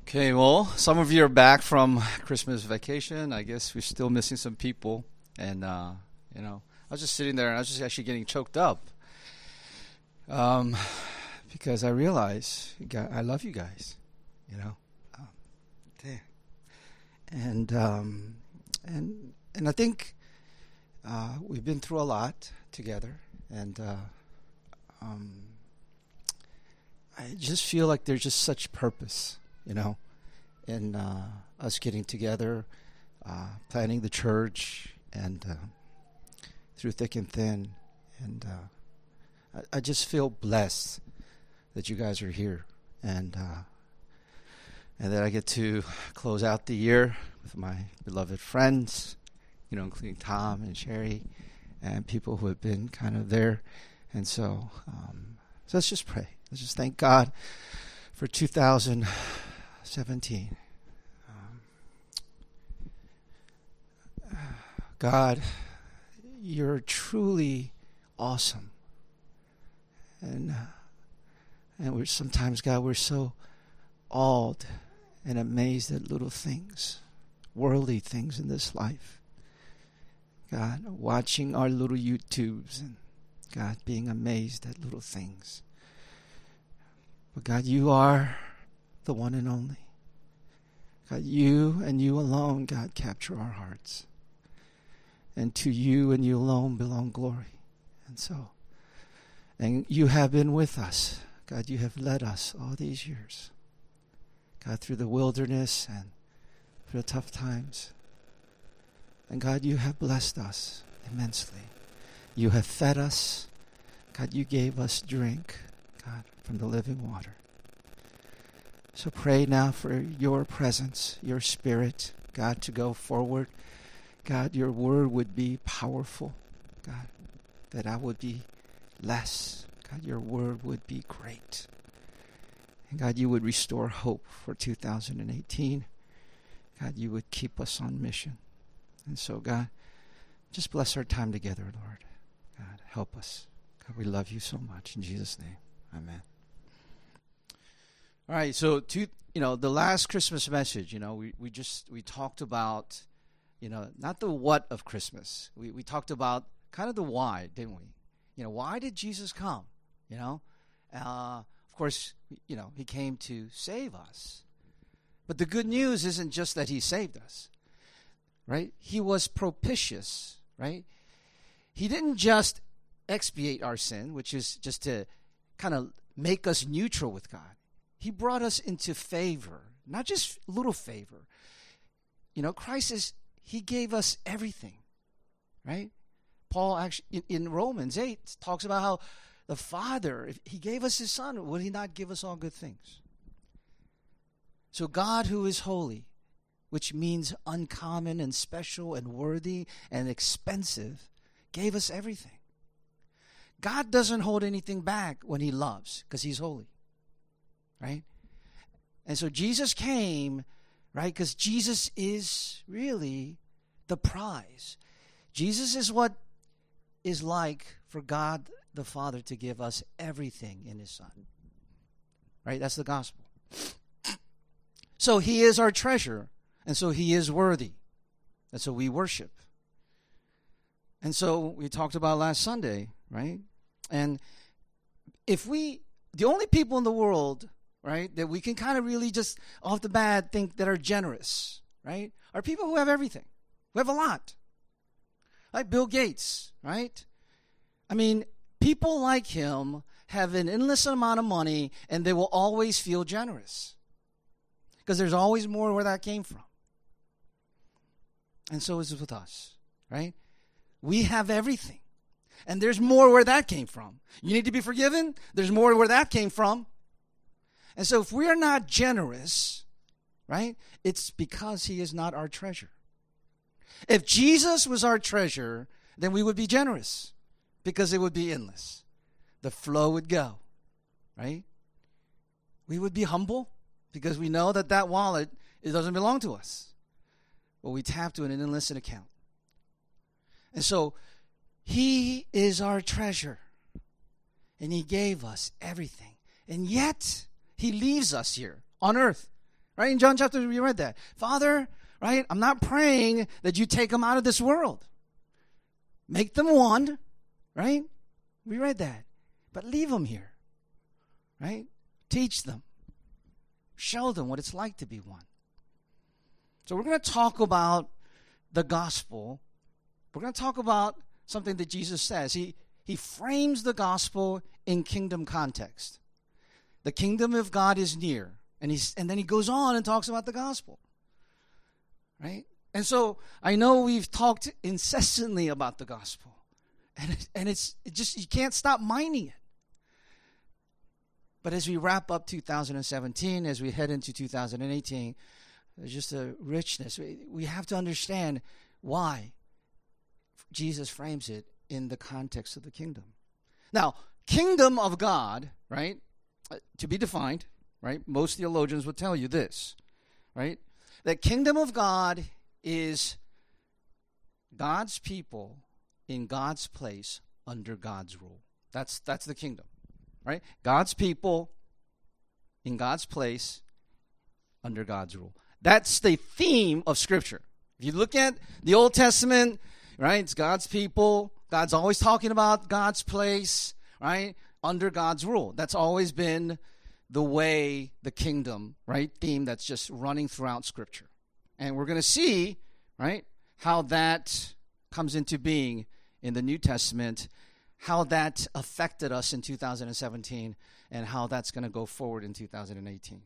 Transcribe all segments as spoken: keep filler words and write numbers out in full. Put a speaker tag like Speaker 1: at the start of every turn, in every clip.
Speaker 1: Okay, well, some of you are back from Christmas vacation. I guess we're still missing some people. And, uh, you know, I was just sitting there and I was just actually getting choked up. Um, because I realize you got, I love you guys, you know. Um, there. And, um, and, and I think uh, we've been through a lot together. And uh, um, I just feel like there's just such purpose, you know, in uh, us getting together, uh, planning the church, and uh, through thick and thin. And uh, I, I just feel blessed that you guys are here, and uh, and that I get to close out the year with my beloved friends, you know, including Tom and Sherry, and people who have been kind of there. And so, um, so let's just pray. Let's just thank God for two thousand seventeen. Um, God, you're truly awesome. And uh, and we're sometimes, God, we're so awed and amazed at little things, worldly things in this life. God, watching our little YouTubes and, God, being amazed at little things. But God, you are the one and only. God, you and you alone, God, capture our hearts. And to you and you alone belong glory. And so, and you have been with us. God, you have led us all these years. God, through the wilderness and through the tough times. And God, you have blessed us immensely. You have fed us. God, you gave us drink, God, from the living water. So pray now for your presence, your spirit, God, to go forward. God, your word would be powerful, God, that I would be less. God, your word would be great. And God, you would restore hope for two thousand eighteen. God, you would keep us on mission. And so, God, just bless our time together, Lord. God, help us. God, we love you so much. In Jesus' name, amen. All right, so to, you know, the last Christmas message, you know, we, we just, we talked about, you know, not the what of Christmas. We we talked about kind of the why, didn't we? You know, why did Jesus come? You know, uh, of course, you know, he came to save us. But the good news isn't just that he saved us, right? He was propitious, right? He didn't just expiate our sin, which is just to kind of make us neutral with God. He brought us into favor, not just little favor. You know, Christ is, he gave us everything, right? Paul actually, in, in Romans eight, talks about how the Father, if he gave us his Son, would he not give us all good things? So God, who is holy, which means uncommon and special and worthy and expensive, gave us everything. God doesn't hold anything back when he loves, because he's holy, right? And so Jesus came, right, because Jesus is really the prize. Jesus is what is like for God the Father to give us everything in his Son, right? That's the gospel. So he is our treasure, and so he is worthy. And so we worship. And so we talked about last Sunday, right? And if we, the only people in the world, right, that we can kind of really just off the bat think that are generous, right, are people who have everything, who have a lot. Like Bill Gates, right? I mean, people like him have an endless amount of money, and they will always feel generous. Because there's always more where that came from. And so is it with us, right? We have everything. And there's more where that came from. You need to be forgiven? There's more where that came from. And so if we are not generous, right, it's because he is not our treasure. If Jesus was our treasure, then we would be generous because it would be endless. The flow would go, right? We would be humble because we know that that wallet, it doesn't belong to us. But we tap to an endless account. And so he is our treasure. And he gave us everything. And yet he leaves us here on earth Right? In John chapter three, we read that. Father, right, I'm not praying that you take them out of this world. Make them one, right? We read that. But leave them here, right? Teach them. Show them what it's like to be one. So we're going to talk about the gospel. We're going to talk about something that Jesus says. He, he frames the gospel in kingdom context. The kingdom of God is near. And, he's, and then he goes on and talks about the gospel. Right? And so I know we've talked incessantly about the gospel. And, it, and it's it just, you can't stop mining it. But as we wrap up two thousand seventeen, as we head into two thousand eighteen, there's just a richness. We, we have to understand why Jesus frames it in the context of the kingdom. Now, kingdom of God, right, to be defined, right, most theologians would tell you this, right, that kingdom of God is God's people in God's place under God's rule. That's that's the kingdom. Right? God's people in God's place under God's rule. That's the theme of Scripture. If you look at the Old Testament, right, it's God's people. God's always talking about God's place, right, under God's rule. That's always been the way, the kingdom, right, theme that's just running throughout Scripture. And we're going to see, right, how that comes into being in the New Testament, how that affected us in two thousand seventeen, and how that's going to go forward in two thousand eighteen.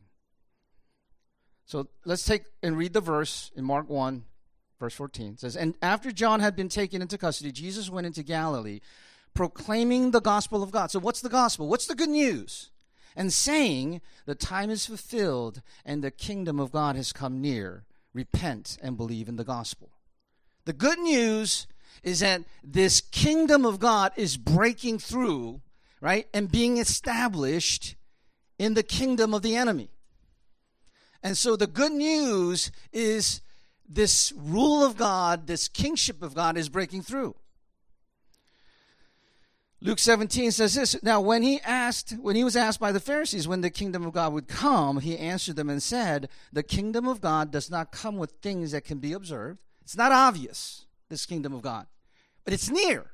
Speaker 1: So let's take and read the verse in Mark one, verse fourteen. It says, "And after John had been taken into custody, Jesus went into Galilee, proclaiming the gospel of God." So what's the gospel? What's the good news? "And saying, the time is fulfilled, and the kingdom of God has come near. Repent and believe in the gospel." The good news is that this kingdom of God is breaking through, right, and being established in the kingdom of the enemy. And so the good news is this rule of God, this kingship of God is breaking through. Luke seventeen says this, "Now when he asked, when he was asked by the Pharisees when the kingdom of God would come, he answered them and said, the kingdom of God does not come with things that can be observed." It's not obvious, this kingdom of God, but it's near.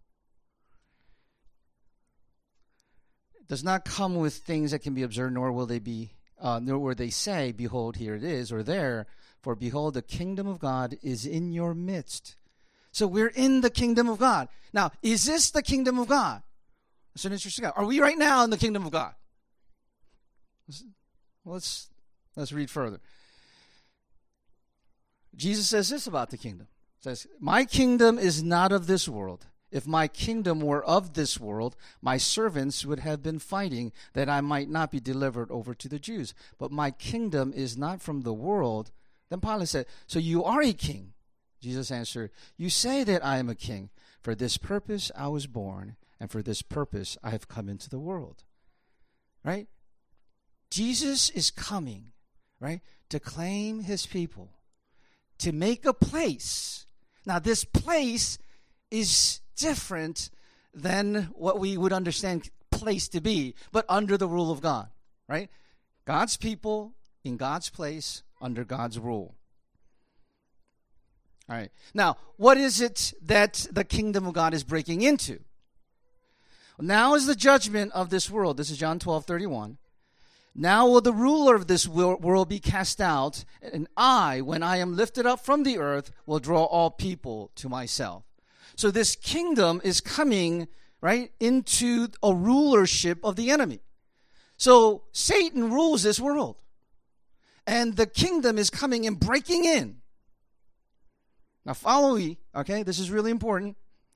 Speaker 1: It does not come with things that can be observed, nor will they be, uh, nor will they say, "Behold, here it is," or there, "For behold, the kingdom of God is in your midst." So we're in the kingdom of God. Now, is this the kingdom of God? That's an interesting question. Are we right now in the kingdom of God? Let's, let's, let's read further. Jesus says this about the kingdom. He says, "My kingdom is not of this world. If my kingdom were of this world, my servants would have been fighting that I might not be delivered over to the Jews. But my kingdom is not from the world." Then Pilate said, "So you are a king?" Jesus answered, "You say that I am a king. For this purpose I was born, and for this purpose I have come into the world." Right? Jesus is coming, right, to claim his people, to make a place. Now, this place is different than what we would understand place to be, but under the rule of God, right? God's people in God's place under God's rule. All right. Now, what is it that the kingdom of God is breaking into? Now is the judgment of this world. This is John twelve thirty-one. "Now will the ruler of this world be cast out, and I, when I am lifted up from the earth, will draw all people to myself." So this kingdom is coming, right, into a rulership of the enemy. So Satan rules this world. And the kingdom is coming and breaking in. Now follow me, okay? This is really important.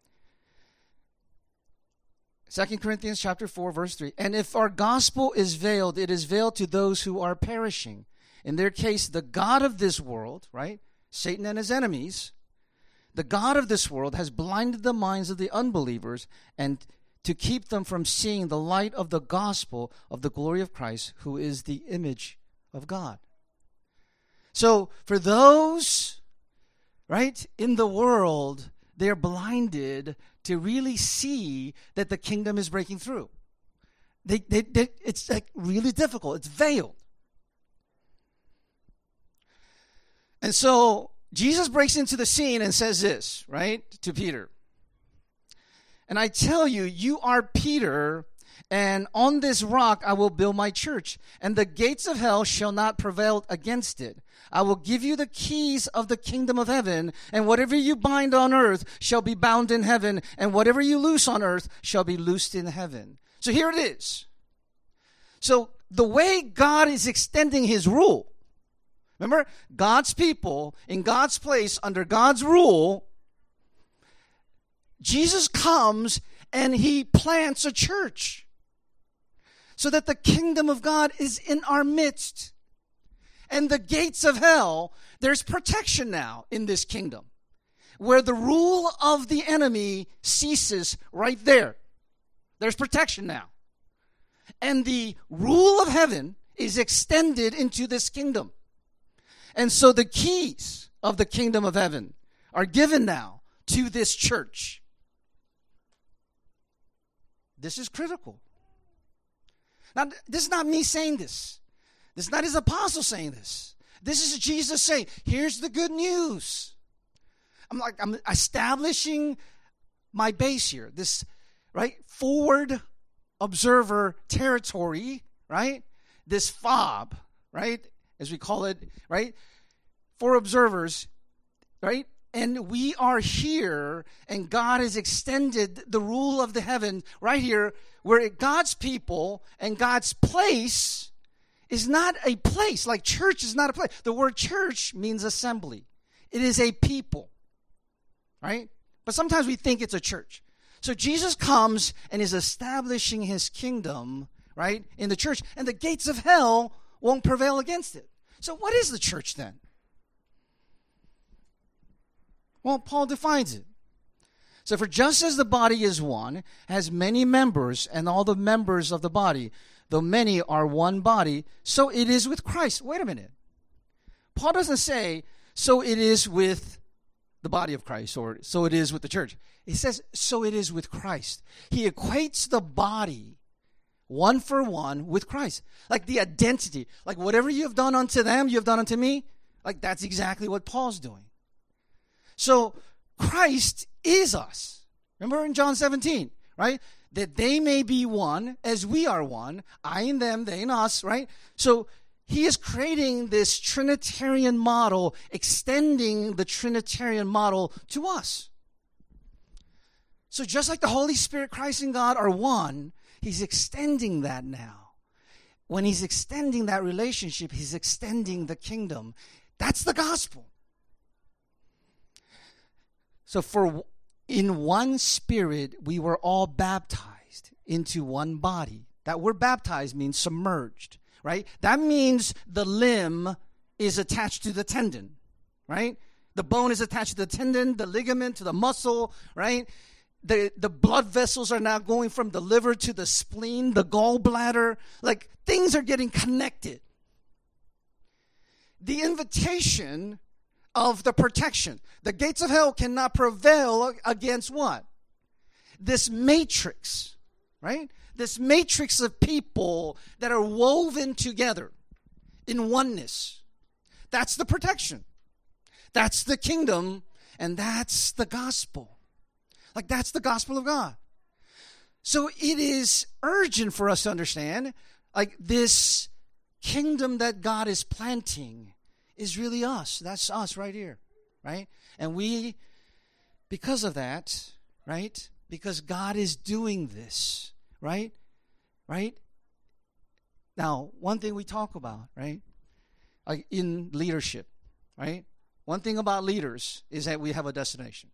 Speaker 1: Second Corinthians chapter four, verse three. "And if our gospel is veiled, it is veiled to those who are perishing. In their case, the God of this world," right? Satan and his enemies, "the God of this world has blinded the minds of the unbelievers and to keep them from seeing the light of the gospel of the glory of Christ, who is the image of God." So for those, right, in the world, they're blinded to really see that the kingdom is breaking through. They, they, they, it's like really difficult. It's veiled. And so Jesus breaks into the scene and says this, right, to Peter. And I tell you, you are Peter, and on this rock I will build my church, and the gates of hell shall not prevail against it. I will give you the keys of the kingdom of heaven, and whatever you bind on earth shall be bound in heaven, and whatever you loose on earth shall be loosed in heaven. So here it is. So the way God is extending his rule, remember, God's people in God's place under God's rule, Jesus comes and he plants a church so that the kingdom of God is in our midst. And the gates of hell, there's protection now in this kingdom where the rule of the enemy ceases right there. There's protection now. And the rule of heaven is extended into this kingdom. And so the keys of the kingdom of heaven are given now to this church. This is critical. Now, this is not me saying this. This is not his apostle saying this. This is Jesus saying, here's the good news. I'm like, I'm establishing my base here. This, right, forward observer territory, right? This fob, right, as we call it, right, for observers, right? And we are here, and God has extended the rule of the heaven right here, where God's people and God's place is not a place. Like church is not a place. The word church means assembly. It is a people, right? But sometimes we think it's a church. So Jesus comes and is establishing his kingdom, right, in the church, and the gates of hell won't prevail against it. So what is the church then? Well, Paul defines it. So for just as the body is one, has many members, and all the members of the body, though many are one body, so it is with Christ. Wait a minute. Paul doesn't say, so it is with the body of Christ, or so it is with the church. He says, so it is with Christ. He equates the body, one for one, with Christ. Like the identity. Like whatever you have done unto them, you have done unto me. Like that's exactly what Paul's doing. So Christ is us. Remember in John seventeen, right? That they may be one as we are one. I in them, they in us, right? So he is creating this Trinitarian model, extending the Trinitarian model to us. So just like the Holy Spirit, Christ, and God are one, he's extending that now. When he's extending that relationship, he's extending the kingdom. That's the gospel. So for in one spirit, we were all baptized into one body. That word baptized means submerged, right? That means the limb is attached to the tendon, right? The bone is attached to the tendon, the ligament to the muscle, right? The, the blood vessels are now going from the liver to the spleen, the gallbladder. Like things are getting connected. The invitation of the protection. The gates of hell cannot prevail against what? This matrix, right? This matrix of people that are woven together in oneness. That's the protection. That's the kingdom, and that's the gospel. Like that's the gospel of God. So it is urgent for us to understand, like this kingdom that God is planting is really us. That's us right here, right? And we, because of that, right? Because God is doing this, right? Right? Now, one thing we talk about, right? Like in leadership, right? One thing about leaders is that we have a destination.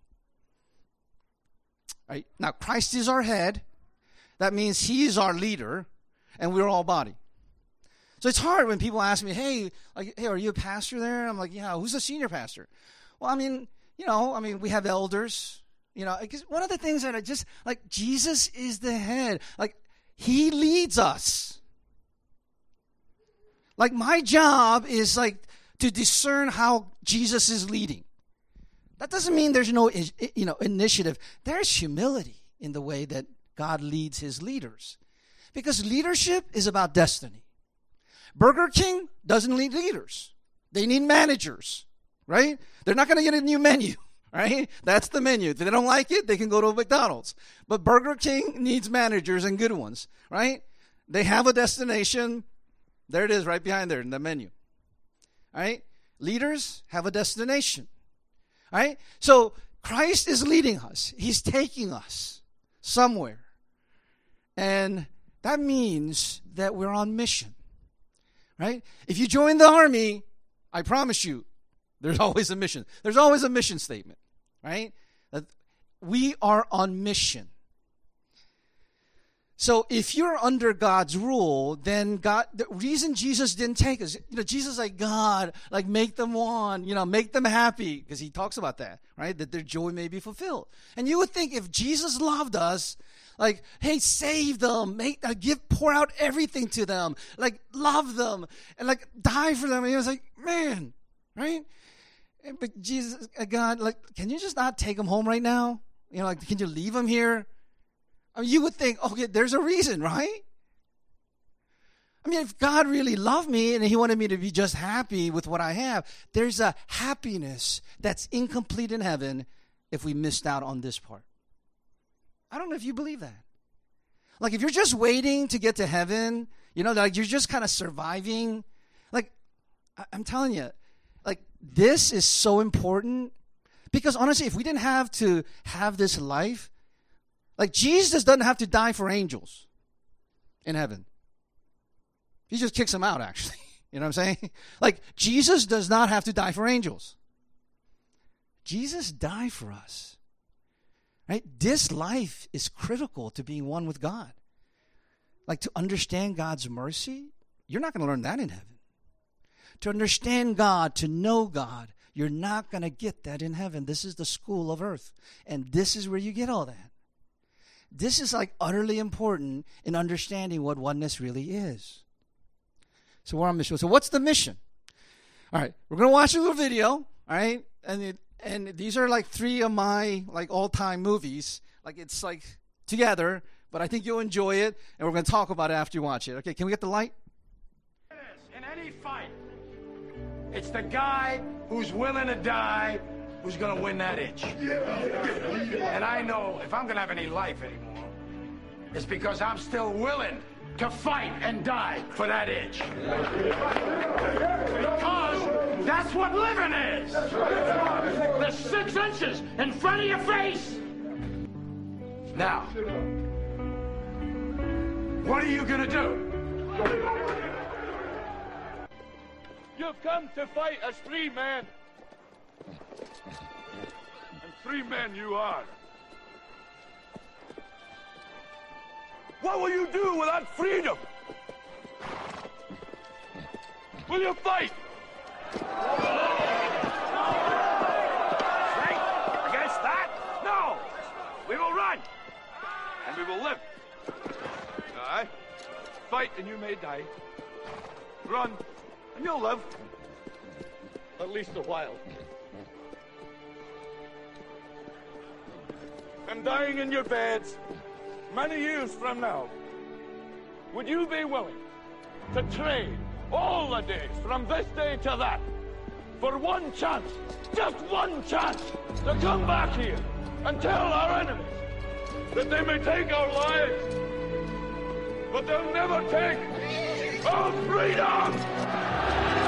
Speaker 1: Right? Now, Christ is our head. That means he is our leader, and we're all body. So it's hard when people ask me, hey, like, hey, are you a pastor there? I'm like, yeah, who's the senior pastor? Well, I mean, you know, I mean, we have elders. You know, because one of the things that I just, like, Jesus is the head. Like, he leads us. Like, my job is, like, to discern how Jesus is leading. That doesn't mean there's no, you know, initiative. There's humility in the way that God leads his leaders. Because leadership is about destiny. Burger King doesn't need leaders. They need managers. right? They're not going to get a new menu, right? That's the menu. If they don't like it, they can go to a McDonald's. But Burger King needs managers and good ones, right? They have a destination. There it is right behind there in the menu, all right? Leaders have a destination, all right? So Christ is leading us. He's taking us somewhere. And that means that we're on mission, right? If you join the army, I promise you, there's always a mission. There's always a mission statement, right? That we are on mission. So if you're under God's rule, then God, the reason Jesus didn't take us, you know, Jesus like, God, like make them one, you know, make them happy, because he talks about that, right? That their joy may be fulfilled. And you would think if Jesus loved us, like, hey, save them, make, uh, give, pour out everything to them, like love them, and like die for them. And he was like, man, right? And, but Jesus, uh, God, like, can you just not take them home right now? You know, like, can you leave them here? I mean, you would think, okay, there's a reason, right? I mean, if God really loved me and he wanted me to be just happy with what I have, there's a happiness that's incomplete in heaven if we missed out on this part. I don't know if you believe that. Like, if you're just waiting to get to heaven, you know, like you're just kind of surviving. Like, I- I'm telling you, like, this is so important because honestly, if we didn't have to have this life, like, Jesus doesn't have to die for angels in heaven. He just kicks them out, actually. You know what I'm saying? Like, Jesus does not have to die for angels. Jesus died for us. Right? This life is critical to being one with God. Like, to understand God's mercy, you're not going to learn that in heaven. To understand God, to know God, you're not going to get that in heaven. This is the school of earth. And this is where you get all that. This is like utterly important in understanding what oneness really is. So we're on mission. So what's the mission? All right, we're going to watch a little video, all right? And it, and these are like three of my like all-time movies. Like it's like together, but I think you'll enjoy it, and we're going to talk about it after you watch it. Okay, can we get the light?
Speaker 2: In any fight, it's the guy who's willing to die who's going to win that itch. And I know if I'm going to have any life anymore, it's because I'm still willing to fight and die for that itch. Because that's what living is. The six inches in front of your face. Now, what are you going to do?
Speaker 3: You've come to fight as three men. And three men you are. What will you do without freedom? Will you fight?
Speaker 2: Fight against that? No! We will run.
Speaker 3: And we will live. Aye. Fight and you may die. Run and you'll live. At least a while. And dying in your beds many years from now, would you be willing to trade all the days from this day to that for one chance, just one chance, to come back here and tell our enemies that they may take our lives, but they'll never take our freedom?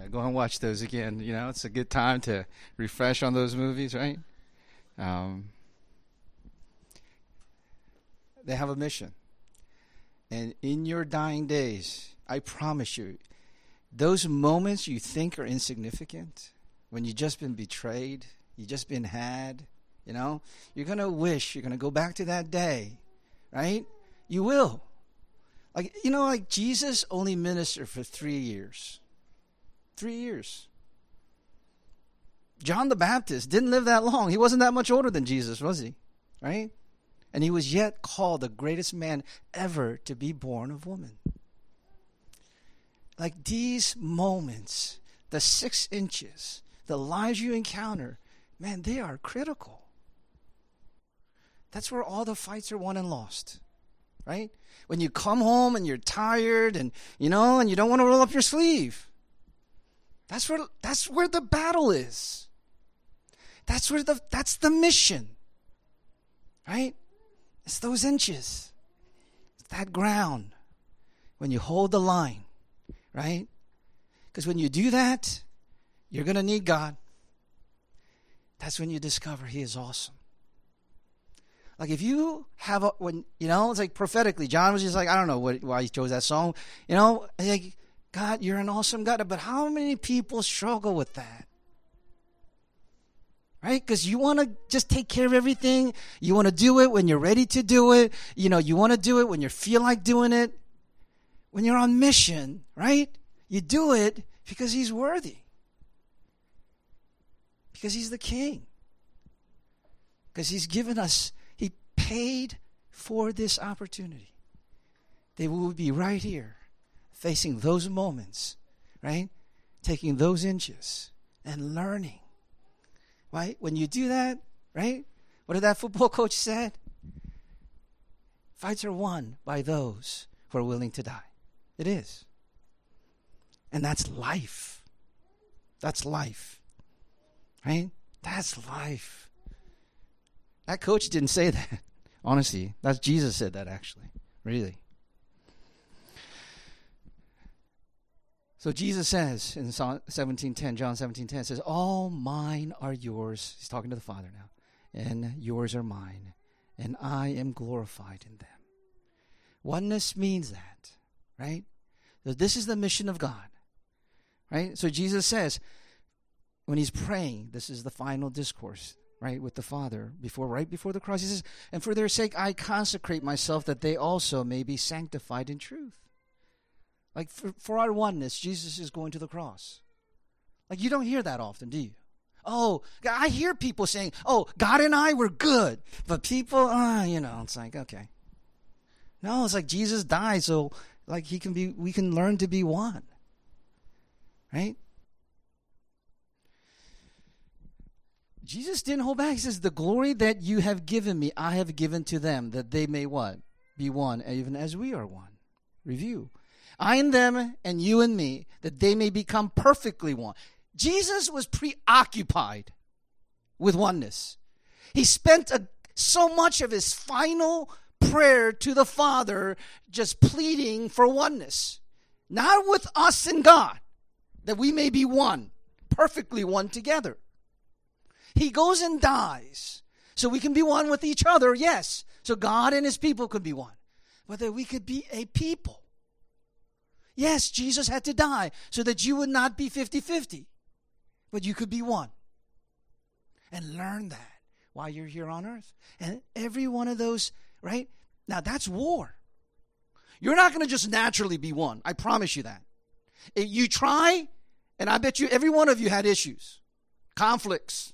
Speaker 1: Yeah, go and watch those again. You know, it's a good time to refresh on those movies, right? Um, they have a mission. And in your dying days, I promise you, those moments you think are insignificant, when you've just been betrayed, you've just been had, you know, you're going to wish you're going to go back to that day, right? You will. Like, you know, like Jesus only ministered for three years. Three years. John the Baptist didn't live that long. He wasn't that much older than Jesus, was he? Right? And he was yet called the greatest man ever to be born of woman. Like these moments, the six inches, the lives you encounter, man, they are critical. That's where all the fights are won and lost. Right? When you come home and you're tired and, you know, and you don't want to roll up your sleeve. That's where, that's where the battle is. That's where the, that's the mission. Right? It's those inches. It's that ground. When you hold the line. Right? Because when you do that, you're going to need God. That's when you discover He is awesome. Like if you have a, when, you know, it's like prophetically, John was just like, I don't know what, why he chose that song. You know, like, God, you're an awesome God. But how many people struggle with that? Right? Because you want to just take care of everything. You want to do it when you're ready to do it. You know, you want to do it when you feel like doing it. When you're on mission, right? You do it because He's worthy. Because He's the King. Because He's given us, He paid for this opportunity. That we would be right here, facing those moments, right? Taking those inches and learning. Right? When you do that, right? What did that football coach say? Fights are won by those who are willing to die. It is. And that's life. That's life. Right? That's life. That coach didn't say that. Honestly, that's Jesus said that actually. Really. So Jesus says in seventeen ten, John seventeen ten, says, all mine are yours. He's talking to the Father now. And yours are mine. And I am glorified in them. Oneness means that. Right? That this is the mission of God. Right? So Jesus says, when He's praying, this is the final discourse, right, with the Father, before, right before the cross. He says, and for their sake I consecrate myself, that they also may be sanctified in truth. Like for, for our oneness, Jesus is going to the cross. Like you don't hear that often, do you? Oh, I hear people saying, oh, God and I were good. But people, ah, uh, you know, it's like, okay. No, it's like Jesus died so like he can be, we can learn to be one. Right? Jesus didn't hold back. He says, the glory that you have given me, I have given to them, that they may what? Be one, even as we are one. Review. I and them, and you and me, that they may become perfectly one. Jesus was preoccupied with oneness. He spent a, so much of His final prayer to the Father just pleading for oneness. Not with us and God, that we may be one, perfectly one together. He goes and dies so we can be one with each other, yes. So God and His people could be one. But that we could be a people. Yes, Jesus had to die so that you would not be fifty-fifty. But you could be one. And learn that while you're here on earth. And every one of those, right? Now that's war. You're not going to just naturally be one. I promise you that. If you try, and I bet you every one of you had issues, conflicts.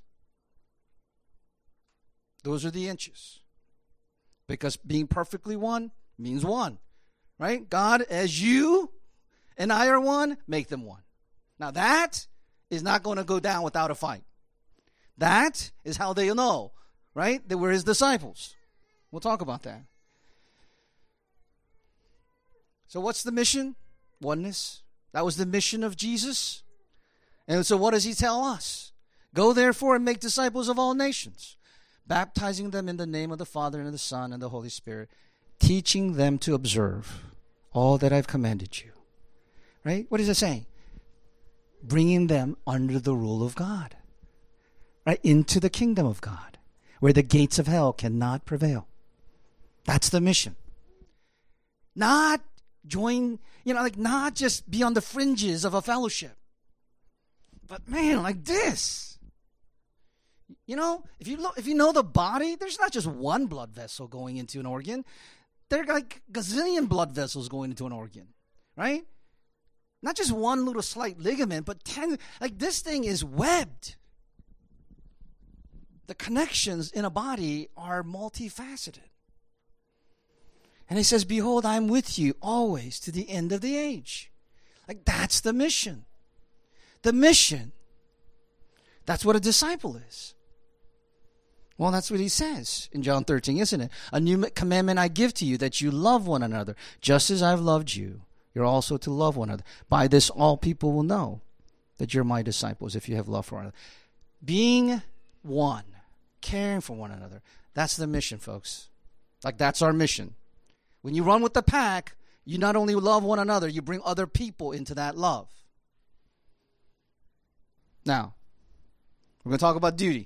Speaker 1: Those are the inches. Because being perfectly one means one. Right? God, as you and I are one, make them one. Now that is not going to go down without a fight. That is how they'll know, right? That we're His disciples. We'll talk about that. So what's the mission? Oneness. That was the mission of Jesus. And so what does He tell us? Go therefore and make disciples of all nations, baptizing them in the name of the Father and of the Son and the Holy Spirit, teaching them to observe all that I've commanded you. Right? What is it saying? bringing them under the rule of God, right? Into the kingdom of God, where the gates of hell cannot prevail. That's the mission. Not join, you know, like not just be on the fringes of a fellowship. But man, like this. You know, if you lo- if you know the body, there's not just one blood vessel going into an organ. There are like gazillion blood vessels going into an organ, right? Not just one little slight ligament, but ten. Like this thing is webbed. The connections in a body are multifaceted. And he says, behold, I'm with you always to the end of the age. Like that's the mission. The mission. That's what a disciple is. Well, that's what he says in John thirteen, isn't it? A new commandment I give to you, that you love one another. Just as I've loved you, you're also to love one another. By this, all people will know that you're my disciples, if you have love for one another. Being one, caring for one another. That's the mission, folks. Like that's our mission. When you run with the pack, you not only love one another, you bring other people into that love. Now, we're going to talk about duty.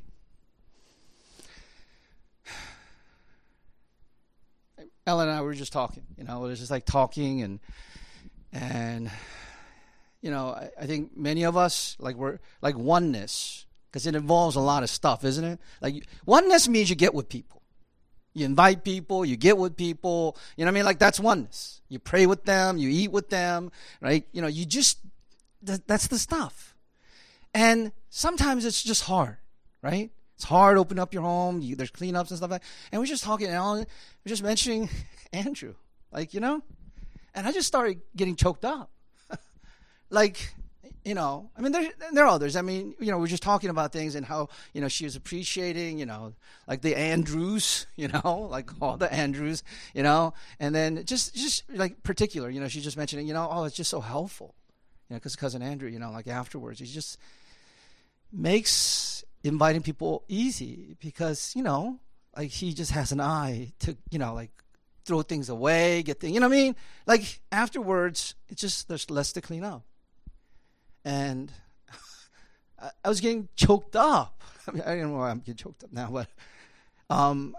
Speaker 1: Ellen and I were just talking, you know, it was just like talking and, and, you know, I, I think many of us, like we're, like oneness, because it involves a lot of stuff, isn't it? Like oneness means you get with people. You invite people, you get with people, you know what I mean? Like that's oneness. You pray with them, you eat with them, right? You know, you just, that, that's the stuff. And sometimes it's just hard, right? It's hard to open up your home. You, there's cleanups and stuff like that. And we're just talking, and Alan, we're just mentioning Andrew, like, you know? And I just started getting choked up. Like, you know, I mean, there, there are others. I mean, you know, we're just talking about things and how, you know, she was appreciating, you know, like the Andrews, you know, like all the Andrews, you know, and then just, just like particular, you know, she's just mentioning, you know, oh, it's just so helpful, you know, because cousin Andrew, you know, like afterwards, he just makes inviting people easy because, you know, like he just has an eye to, you know, like throw things away, get things, you know what I mean? Like afterwards, it's just, there's less to clean up. And I was getting choked up. I mean, I don't know why I'm getting choked up now, but um,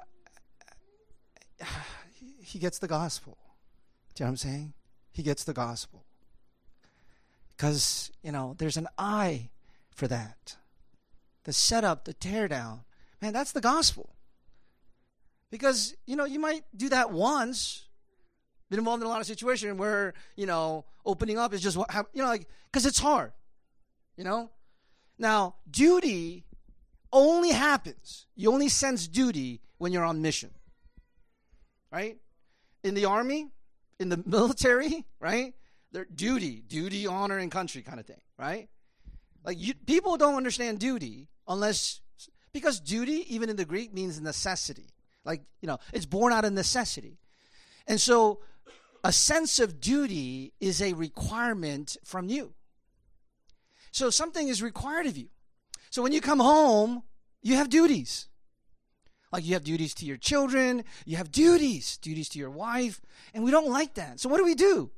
Speaker 1: he gets the gospel. Do you know what I'm saying? He gets the gospel. Because, you know, there's an eye for that. The setup, the tear down. Man, that's the gospel. Because, you know, you might do that once. Been involved in a lot of situations where, you know, opening up is just what happened, you know, like, because it's hard, you know? Now, duty only happens, you only sense duty when you're on mission, right? In the army, in the military, right? They're duty, duty, honor, and country kind of thing, right? Like, you, people don't understand duty unless, because duty, even in the Greek, means necessity. Like, you know, it's born out of necessity. And so, a sense of duty is a requirement from you. So something is required of you. So when you come home, you have duties. Like you have duties to your children, you have duties, duties to your wife, and we don't like that. So what do we do?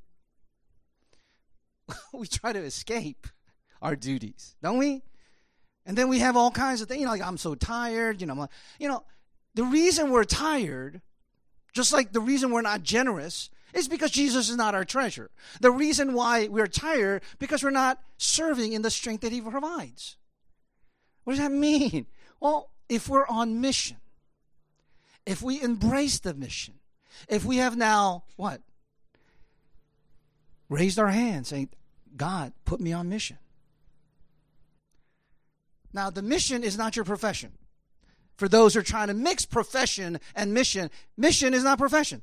Speaker 1: We try to escape our duties, don't we? And then we have all kinds of things, you know, like I'm so tired, you know, like, you know, the reason we're tired, just like the reason we're not generous, it's because Jesus is not our treasure. The reason why we're tired, because we're not serving in the strength that he provides. What does that mean? Well, if we're on mission, if we embrace the mission, if we have now, what? Raised our hands saying, God, put me on mission. Now, the mission is not your profession. For those who are trying to mix profession and mission, mission is not profession.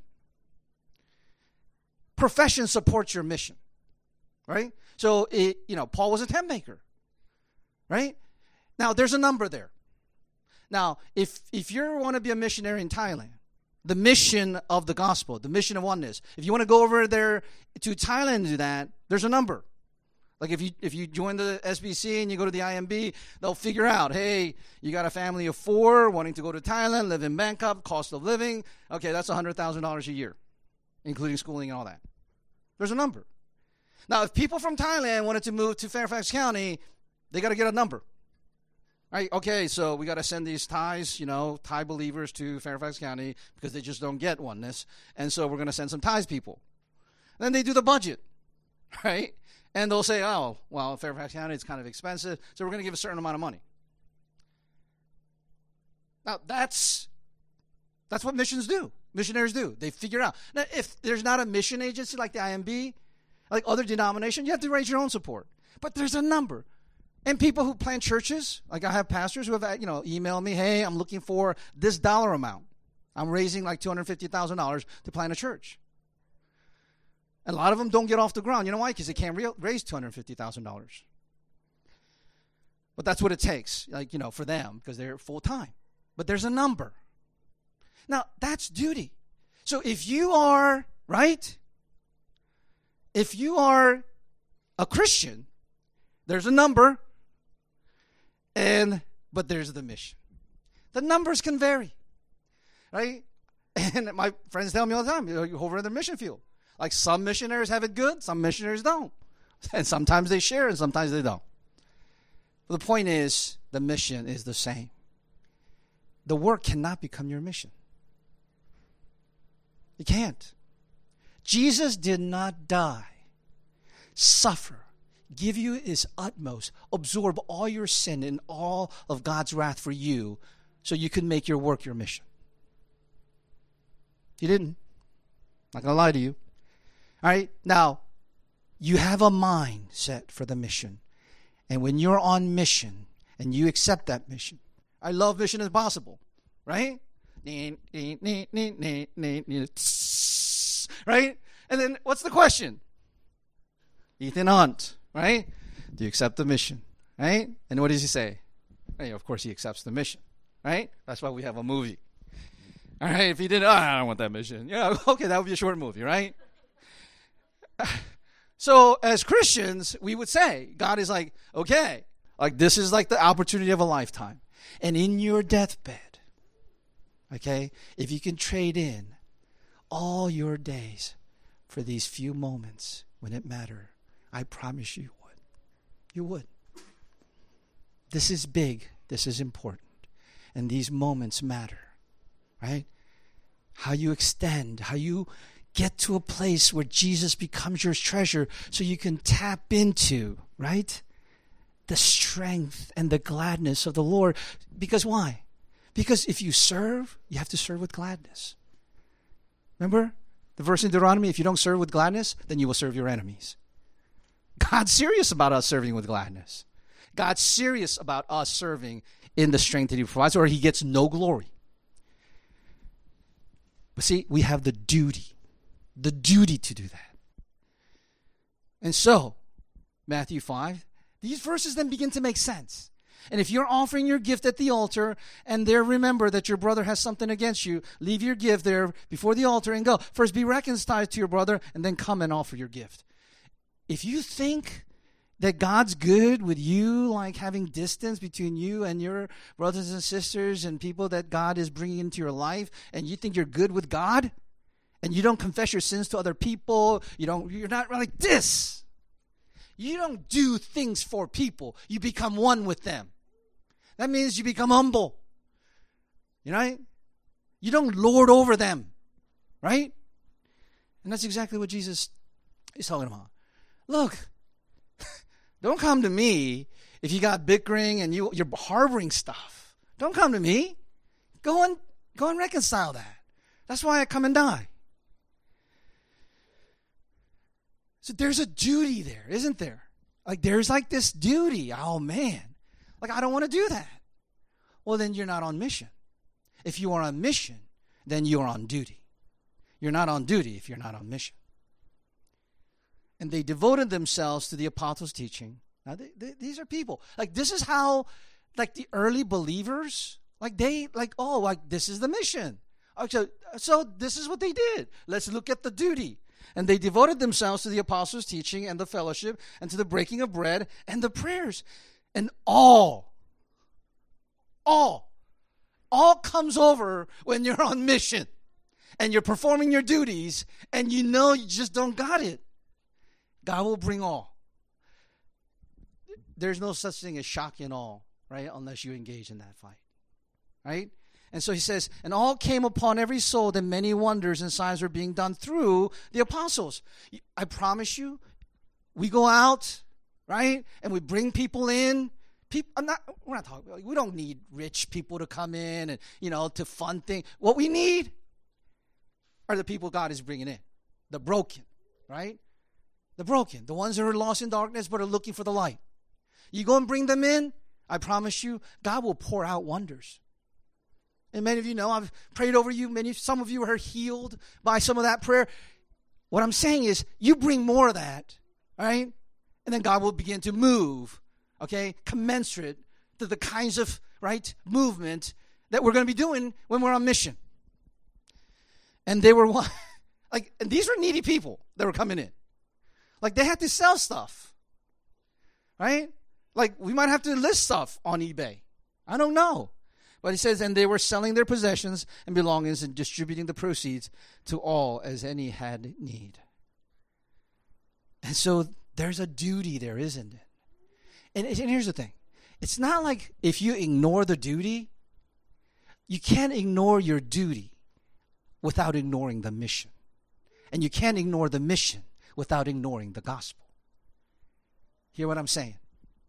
Speaker 1: Profession supports your mission, right? So, it, you know, Paul was a tent maker, right? Now, there's a number there. Now, if if you want to be a missionary in Thailand, the mission of the gospel, the mission of oneness, if you want to go over there to Thailand and do that, there's a number. Like if you if you join the S B C and you go to the I M B, they'll figure out, hey, you got a family of four wanting to go to Thailand, live in Bangkok, cost of living. Okay, that's one hundred thousand dollars a year, including schooling and all that. There's a number. Now, if people from Thailand wanted to move to Fairfax County, they got to get a number. Right? Okay, so we got to send these Thais, you know, Thai believers to Fairfax County because they just don't get oneness. And so we're going to send some Thais people. Then they do the budget, right? And they'll say, oh, well, Fairfax County, it's kind of expensive, so we're going to give a certain amount of money. Now, that's that's what missions do. Missionaries do. They figure out. Now, if there's not a mission agency like the I M B, like other denominations, you have to raise your own support. But there's a number. And people who plant churches, like I have pastors who have, you know, emailed me, hey, I'm looking for this dollar amount. I'm raising like two hundred fifty thousand dollars to plant a church. And a lot of them don't get off the ground. You know why? Because they can't re- raise two hundred fifty thousand dollars. But that's what it takes, like, you know, for them, because they're full-time. But there's a number. Now, that's duty. So if you are, right? If you are a Christian, there's a number, and but there's the mission. The numbers can vary, right? And my friends tell me all the time, you know, you over in the mission field. Like some missionaries have it good, some missionaries don't. And sometimes they share and sometimes they don't. But the point is, the mission is the same. The work cannot become your mission. It can't. Jesus did not die, suffer, give you his utmost, absorb all your sin and all of God's wrath for you so you can make your work your mission. He didn't. Not going to lie to you. All right, now, you have a mind set for the mission. And when you're on mission and you accept that mission, I love Mission Impossible, right? Right? And then what's the question? Ethan Hunt, right? Do you accept the mission, right? And what does he say? Hey, of course he accepts the mission, right? That's why we have a movie. All right, if he didn't, oh, I don't want that mission. Yeah, okay, that would be a short movie, right? So as Christians, we would say, God is like, okay, like this is like the opportunity of a lifetime. And in your deathbed, okay, if you can trade in all your days for these few moments when it mattered, I promise you would. You would. This is big. This is important. And these moments matter, right? How you extend, how you get to a place where Jesus becomes your treasure so you can tap into, right, the strength and the gladness of the Lord. Because why? Because if you serve, you have to serve with gladness. Remember the verse in Deuteronomy, if you don't serve with gladness, then you will serve your enemies. God's serious about us serving with gladness. God's serious about us serving in the strength that he provides, or he gets no glory. But see, we have the duty, the duty to do that. And so, Matthew five, these verses then begin to make sense. And if you're offering your gift at the altar and there remember that your brother has something against you, leave your gift there before the altar and go. First be reconciled to your brother and then come and offer your gift. If you think that God's good with you, like having distance between you and your brothers and sisters and people that God is bringing into your life, and you think you're good with God, and you don't confess your sins to other people, you don't, you're not like this. You don't do things for people. You become one with them. That means you become humble. You know, right? You don't lord over them, right? And that's exactly what Jesus is talking about. Look, don't come to me if you got bickering and you, you're harboring stuff. Don't come to me. Go and go and reconcile that. That's why I come and die. So there's a duty there, isn't there? Like there's like this duty. Oh man, like I don't want to do that. Well, then you're not on mission. If you are on mission, then you're on duty. You're not on duty if you're not on mission. And they devoted themselves to the apostles' teaching. Now, they, they, these are people. Like, this is how, like, the early believers, like, they, like, oh, like, this is the mission. So, so this is what they did. Let's look at the duty. And they devoted themselves to the apostles' teaching and the fellowship and to the breaking of bread and the prayers. And all, all, all comes over when you're on mission and you're performing your duties and you know you just don't got it. God will bring all. There's no such thing as shock and awe, right? Unless you engage in that fight, right? And so he says, and all came upon every soul, that many wonders and signs were being done through the apostles. I promise you, we go out, right? And we bring people in. People, I'm not, we're not talking, we don't need rich people to come in and, you know, to fund things. What we need are the people God is bringing in. The broken, right? The broken. The ones that are lost in darkness but are looking for the light. You go and bring them in, I promise you, God will pour out wonders. And many of you know, I've prayed over you. Many, some of you are healed by some of that prayer. What I'm saying is, you bring more of that, right? And then God will begin to move, okay, commensurate to the kinds of, right, movement that we're going to be doing when we're on mission. And they were, like, and these were needy people that were coming in. Like, they had to sell stuff, right? Like, we might have to list stuff on eBay. I don't know. But he says, and they were selling their possessions and belongings and distributing the proceeds to all as any had need. And so there's a duty there, isn't it? And, and here's the thing. It's not like if you ignore the duty, you can't ignore your duty without ignoring the mission. And you can't ignore the mission without ignoring the gospel. Hear what I'm saying?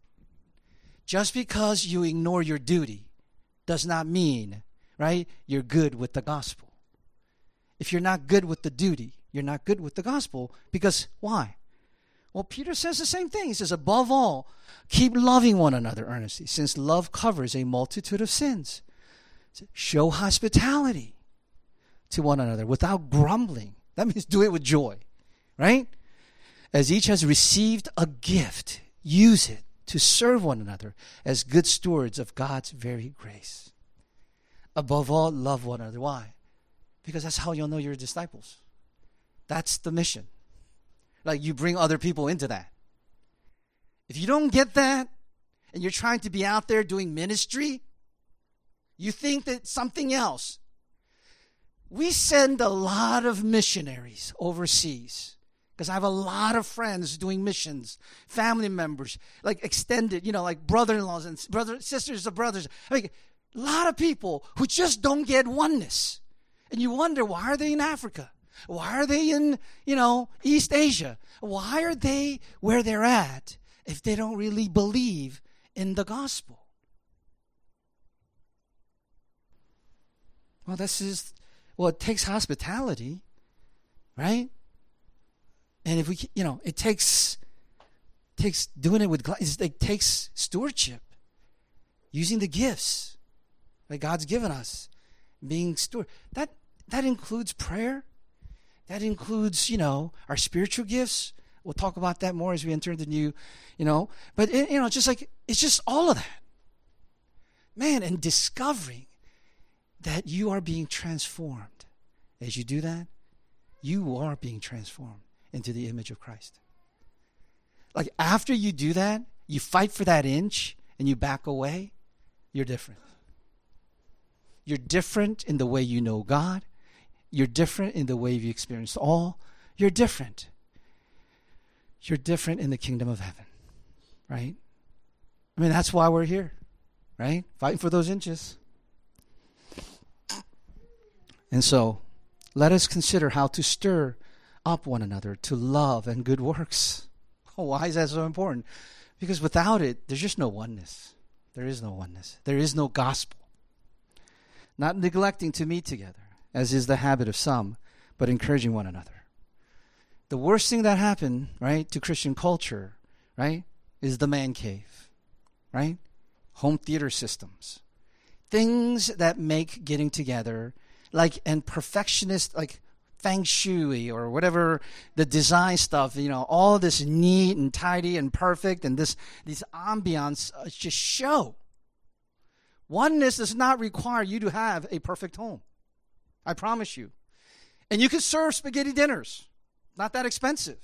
Speaker 1: Just because you ignore your duty does not mean, right, you're good with the gospel. If you're not good with the duty, you're not good with the gospel. Because why? Well, Peter says the same thing. He says, above all, keep loving one another earnestly, since love covers a multitude of sins. Show hospitality to one another without grumbling. That means do it with joy, right? As each has received a gift, use it to serve one another as good stewards of God's very grace. Above all, love one another. Why? Because that's how you'll know you're disciples. That's the mission. Like, you bring other people into that. If you don't get that, and you're trying to be out there doing ministry, you think that something else. We send a lot of missionaries overseas. Because I have a lot of friends doing missions, family members, like extended, you know, like brother-in-laws and brother, sisters of brothers. I mean, a lot of people who just don't get oneness. And you wonder, why are they in Africa? Why are they in, you know, East Asia? Why are they where they're at if they don't really believe in the gospel? Well, this is, well, it takes hospitality, right? And if we, you know, it takes takes doing it with, it takes stewardship, using the gifts that God's given us, being steward. That that includes prayer. That includes, you know, our spiritual gifts. We'll talk about that more as we enter the new, you know. But it, you know, just like it's just all of that, man. And discovering that you are being transformed as you do that, you are being transformed into the image of Christ. Like, after you do that, you fight for that inch and you back away, you're different. You're different in the way you know God. You're different in the way you experienced all. You're different. You're different in the kingdom of heaven, right? I mean, that's why we're here, right? Fighting for those inches. And so, let us consider how to stir up one another to love and good works. Why is that so important? Because without it, there's just no oneness. There is no oneness. There is no gospel. Not neglecting to meet together, as is the habit of some, but encouraging one another. The worst thing that happened, right, to Christian culture, right, is the man cave, right? Home theater systems. Things that make getting together, like, and perfectionist, like, feng shui or whatever, the design stuff, you know, all this neat and tidy and perfect, and this these ambiance uh, just show. Oneness does not require you to have a perfect home. I promise you. And you can serve spaghetti dinners. Not that expensive.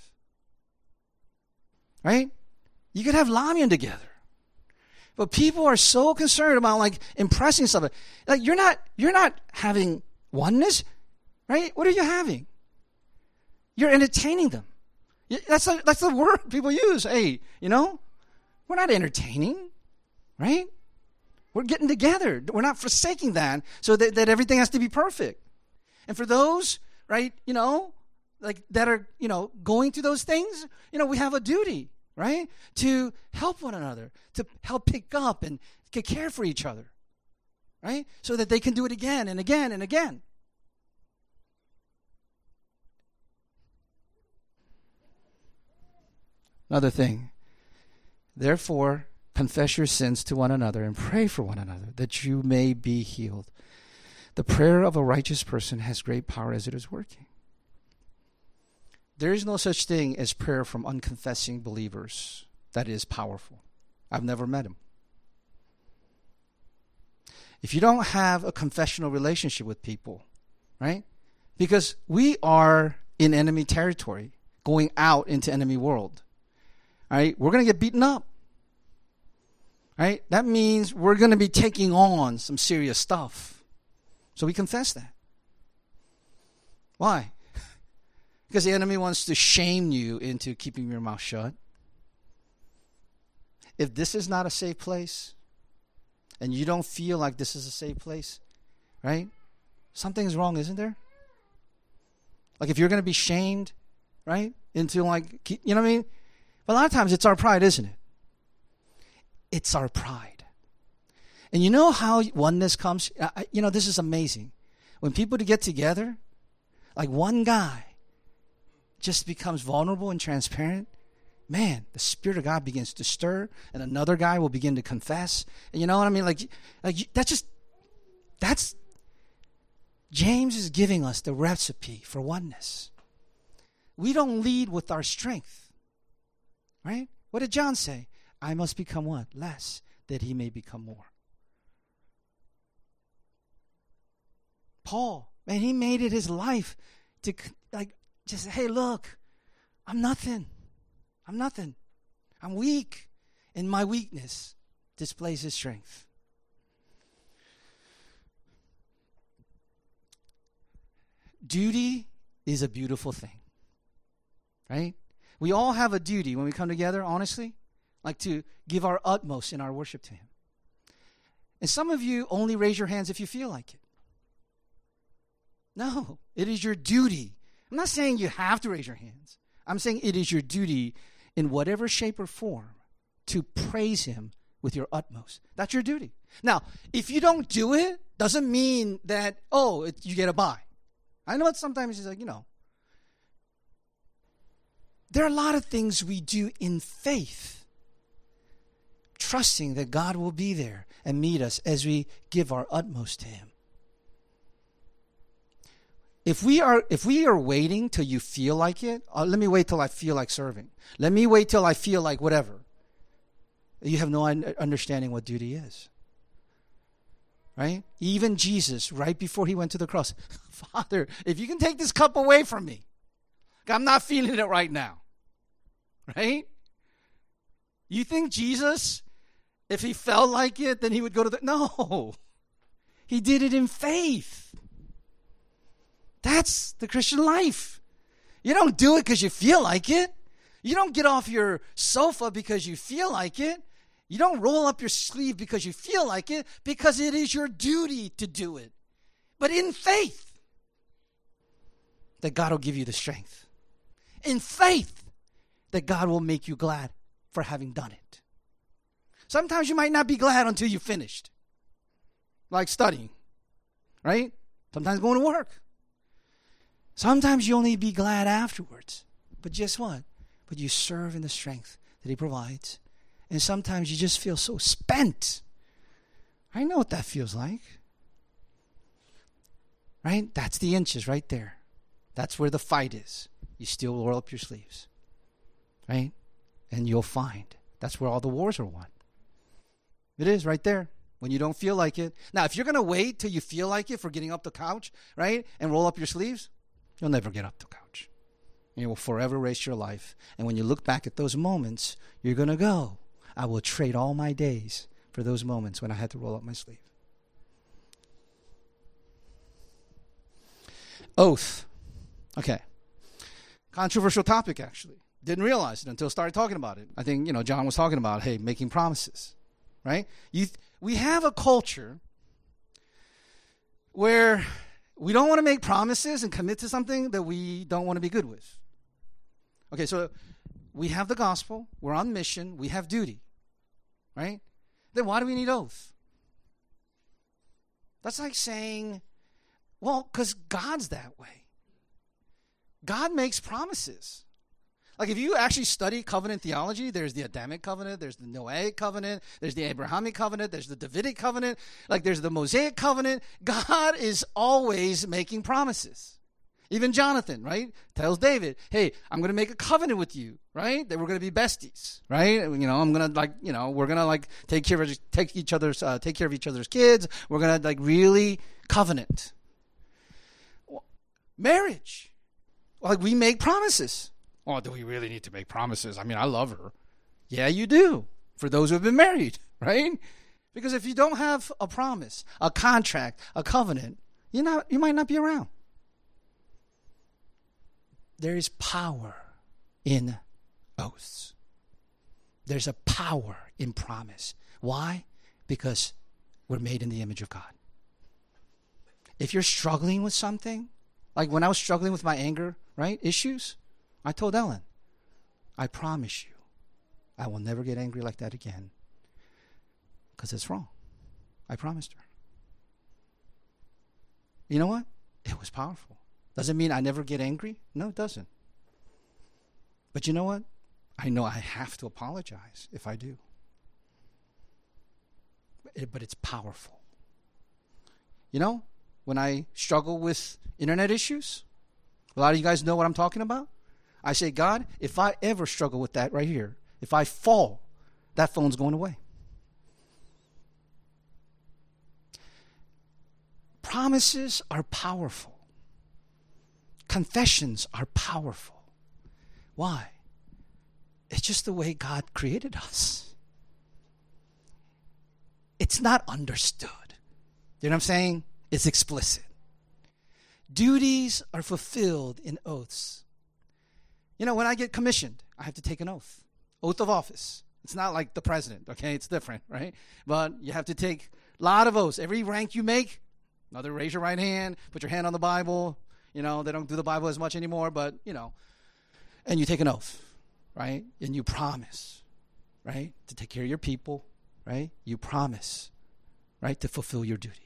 Speaker 1: Right? You could have ramyun together. But people are so concerned about, like, impressing somebody. Like, you're not you're not having oneness. Right? What are you having? You're entertaining them. Yeah, That's a, that's the word people use. Hey, you know, we're not entertaining, right? We're getting together. We're not forsaking that so that, that everything has to be perfect. And for those, right, you know, like that are, you know, going through those things, you know, we have a duty, right, to help one another, to help pick up and care for each other, right, so that they can do it again and again and again. Another thing, therefore, confess your sins to one another and pray for one another that you may be healed. The prayer of a righteous person has great power as it is working. There is no such thing as prayer from unconfessing believers that is powerful. I've never met him. If you don't have a confessional relationship with people, right? Because we are in enemy territory, going out into enemy world. All right? We're going to get beaten up. Right? That means we're going to be taking on some serious stuff. So we confess that. Why? Because the enemy wants to shame you into keeping your mouth shut. If this is not a safe place, and you don't feel like this is a safe place, right? Something's wrong, isn't there? Like if you're going to be shamed, right? Into like, you know what I mean? But a lot of times it's our pride, isn't it? It's our pride. And you know how oneness comes? I, you know, this is amazing. When people get together, like one guy just becomes vulnerable and transparent, man, the Spirit of God begins to stir, and another guy will begin to confess. And you know what I mean? Like, like that's just, that's, James is giving us the recipe for oneness. We don't lead with our strength, right? What did John say? I must become what? Less, that he may become more. Paul, man, he made it his life to like just say, hey, look, I'm nothing. I'm nothing. I'm weak. And my weakness displays his strength. Duty is a beautiful thing, right? We all have a duty when we come together, honestly, like to give our utmost in our worship to him. And some of you only raise your hands if you feel like it. No, it is your duty. I'm not saying you have to raise your hands. I'm saying it is your duty in whatever shape or form to praise him with your utmost. That's your duty. Now, if you don't do it, doesn't mean that, oh, it, you get a bye. I know it sometimes it's like, you know. There are a lot of things we do in faith, trusting that God will be there and meet us as we give our utmost to him. If we are if we are waiting till you feel like it, uh, let me wait till I feel like serving. Let me wait till I feel like whatever. You have no un- understanding what duty is. Right? Even Jesus, right before he went to the cross, Father, if you can take this cup away from me, I'm not feeling it right now. Right? You think Jesus, if he felt like it, then he would go to the... No. He did it in faith. That's the Christian life. You don't do it because you feel like it. You don't get off your sofa because you feel like it. You don't roll up your sleeve because you feel like it, because it is your duty to do it. But in faith, that God will give you the strength. In faith, that God will make you glad for having done it. Sometimes you might not be glad until you finished. Like studying, right? Sometimes going to work. Sometimes you only be glad afterwards. But guess what? But you serve in the strength that he provides. And sometimes you just feel so spent. I know what that feels like. Right? That's the inches right there. That's where the fight is. You still roll up your sleeves. Right? And you'll find that's where all the wars are won. It is right there. When you don't feel like it. Now, if you're going to wait till you feel like it for getting up the couch, right, and roll up your sleeves, you'll never get up the couch. You will forever waste your life. And when you look back at those moments, you're going to go, I will trade all my days for those moments when I had to roll up my sleeve. Oath. Okay. Controversial topic, actually. Didn't realize it until started talking about it. I think, you know, John was talking about, hey, making promises, right? You, we have a culture where we don't want to make promises and commit to something that we don't want to be good with. Okay, so we have the gospel. We're on mission. We have duty, right? Then why do we need oath? That's like saying, well, because God's that way. God makes promises. Like if you actually study covenant theology, there's the Adamic covenant, there's the Noahic covenant, there's the Abrahamic covenant, there's the Davidic covenant, like there's the Mosaic covenant. God is always making promises. Even Jonathan, right, tells David, hey, I'm going to make a covenant with you, right, that we're going to be besties, right? You know, I'm going to like, you know, we're going to like take care of take each other's uh, take care of each other's kids. We're going to like really covenant. Marriage. Like we make promises. Oh, do we really need to make promises? I mean, I love her. Yeah, you do. For those who have been married, right? Because if you don't have a promise, a contract, a covenant, you're not, you might not be around. There is power in oaths. There's a power in promise. Why? Because we're made in the image of God. If you're struggling with something, like when I was struggling with my anger, right, issues, I told Ellen, I promise you, I will never get angry like that again because it's wrong. I promised her. You know what? It was powerful. Doesn't mean I never get angry. No, it doesn't. But you know what? I know I have to apologize if I do. But it's powerful. You know, when I struggle with internet issues, a lot of you guys know what I'm talking about. I say, God, if I ever struggle with that right here, if I fall, that phone's going away. Promises are powerful. Confessions are powerful. Why? It's just the way God created us. It's not understood. You know what I'm saying? It's explicit. Duties are fulfilled in oaths. You know, when I get commissioned, I have to take an oath. Oath of office. It's not like the president, okay? It's different, right? But you have to take a lot of oaths. Every rank you make, another raise your right hand, put your hand on the Bible. You know, they don't do the Bible as much anymore, but, you know. And you take an oath, right? And you promise, right, to take care of your people, right? You promise, right, to fulfill your duty.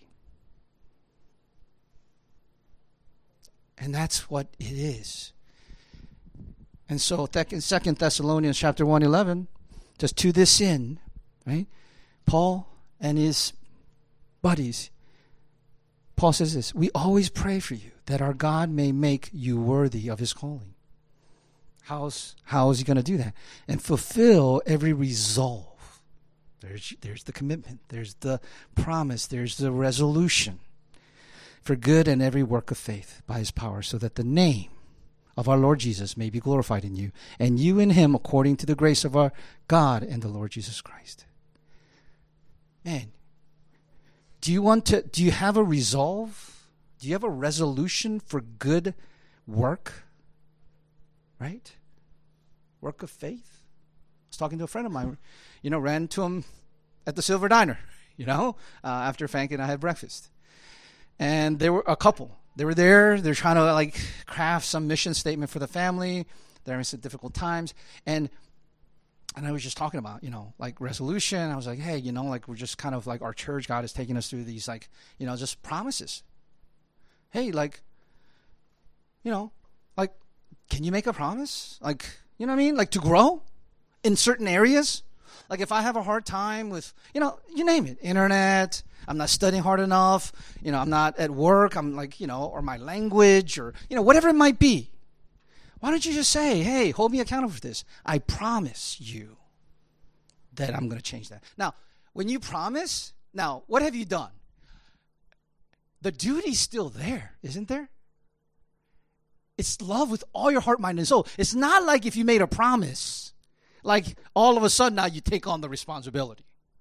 Speaker 1: And that's what it is. And so Second Thessalonians chapter one eleven, just to this end, right? Paul and his buddies, Paul says this, we always pray for you that our God may make you worthy of his calling. How's, how is he going to do that? And fulfill every resolve. There's, there's the commitment. There's the promise. There's the resolution for good and every work of faith by his power, so that the name of our Lord Jesus may be glorified in you, and you in him according to the grace of our God and the Lord Jesus Christ. Man, do you want to, do you have a resolve? Do you have a resolution for good work? Right? Work of faith? I was talking to a friend of mine, you know, ran to him at the Silver Diner, you know, uh, after Frank and I had breakfast. And there were a couple. They were there. They're trying to like craft some mission statement for the family. They're having some difficult times. And and I was just talking about, you know, like resolution. I was like, hey, you know, like we're just kind of like our church, God is taking us through these like, you know, just promises. Hey, like, you know, like, can you make a promise? Like, you know what I mean? Like to grow in certain areas. Like if I have a hard time with, you know, you name it, internet, I'm not studying hard enough, you know, I'm not at work, I'm like, you know, or my language or, you know, whatever it might be. Why don't you just say, hey, hold me accountable for this. I promise you that I'm going to change that. Now, when you promise, now, what have you done? The duty's still there, isn't there? It's love with all your heart, mind, and soul. It's not like if you made a promise, like all of a sudden now you take on the responsibility.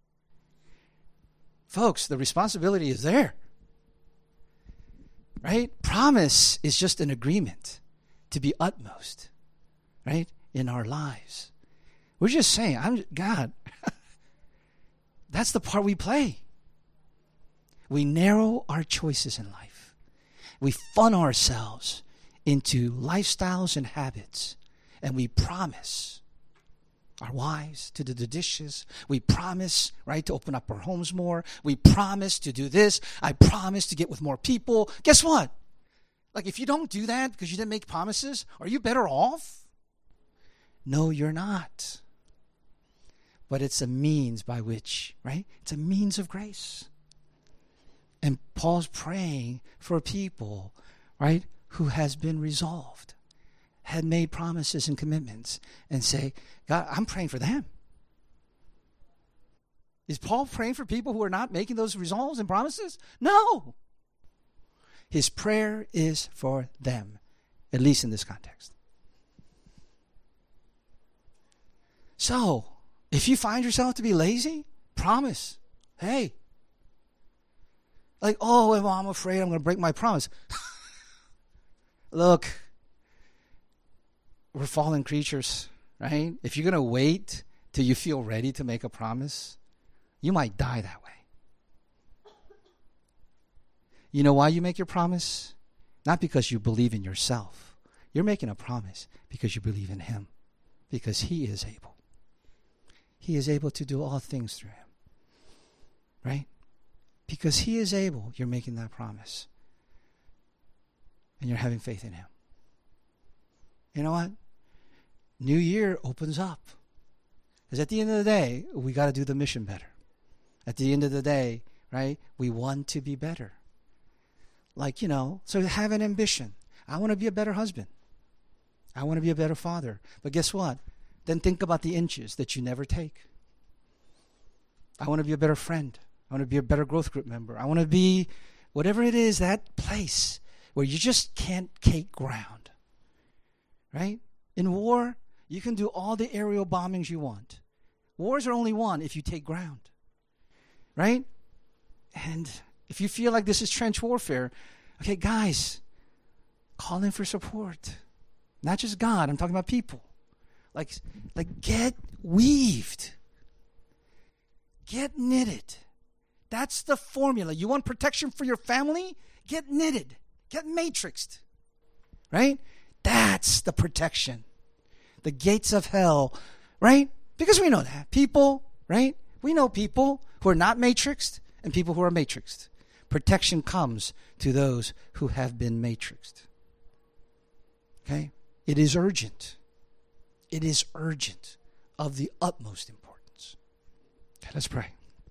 Speaker 1: Folks, the responsibility is there. Right? Promise is just an agreement to be utmost. Right? in our lives. We're just saying, I'm God. That's the part we play. We narrow our choices in life. We funnel ourselves into lifestyles and habits, and we promise our wives to do the dishes. We promise, right, to open up our homes more. We promise to do this. I promise to get with more people. Guess what? Like, if you don't do that because you didn't make promises, are you better off? No, you're not. But it's a means by which, right? It's a means of grace. And Paul's praying for people, right, who has been resolved, had made promises and commitments, and say, God, I'm praying for them. Is Paul praying for people who are not making those resolves and promises? No. His prayer is for them, at least in this context. So, if you find yourself to be lazy, promise. Hey. Like, oh, well, I'm afraid I'm going to break my promise. Look, we're fallen creatures, right? If you're going to wait till you feel ready to make a promise, you might die that way. You know why you make your promise? Not because you believe in yourself. You're making a promise because you believe in Him, because He is able. He is able to do all things through Him, right? Because He is able, you're making that promise. And you're having faith in Him. You know what? New year opens up. Because at the end of the day, we got to do the mission better. At the end of the day, right, we want to be better. Like, you know, so have an ambition. I want to be a better husband. I want to be a better father. But guess what? Then think about the inches that you never take. I want to be a better friend. I want to be a better growth group member. I want to be whatever it is, that place where you just can't take ground. Right? In war, you can do all the aerial bombings you want. Wars are only won if you take ground. Right? And if you feel like this is trench warfare, okay, guys, call in for support. Not just God, I'm talking about people. Like, like get weaved. Get knitted. That's the formula. You want protection for your family? Get knitted. Get matrixed. Right? That's the protection. The gates of hell, right? Because we know that. People, right? We know people who are not matrixed and people who are matrixed. Protection comes to those who have been matrixed. Okay? It is urgent. It is urgent, of the utmost importance. Okay, let's pray.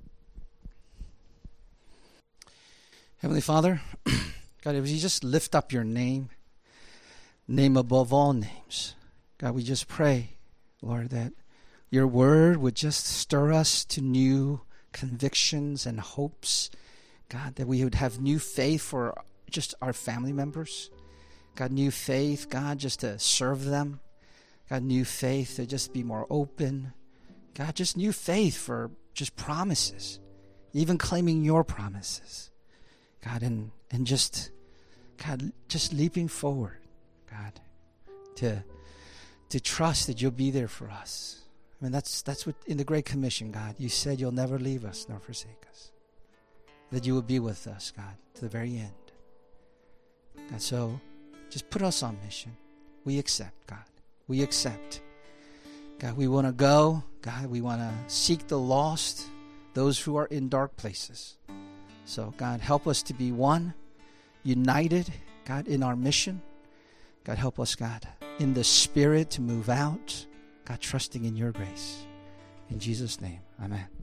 Speaker 1: Heavenly Father, God, if we just lift up your name, name above all names, God, we just pray, Lord, that your word would just stir us to new convictions and hopes. God, that we would have new faith for just our family members. God, new faith, God, just to serve them. God, new faith to just be more open. God, just new faith for just promises, even claiming your promises. God, and, and just, God, just leaping forward, God, to, to trust that you'll be there for us. I mean, that's, that's what, in the Great Commission, God, you said you'll never leave us nor forsake us. That you will be with us, God, to the very end. And so, just put us on mission. We accept, God. We accept. God, we want to go. God, we want to seek the lost, those who are in dark places. So, God, help us to be one, united, God, in our mission. God, help us, God, in the Spirit to move out. God, trusting in your grace. In Jesus' name, amen.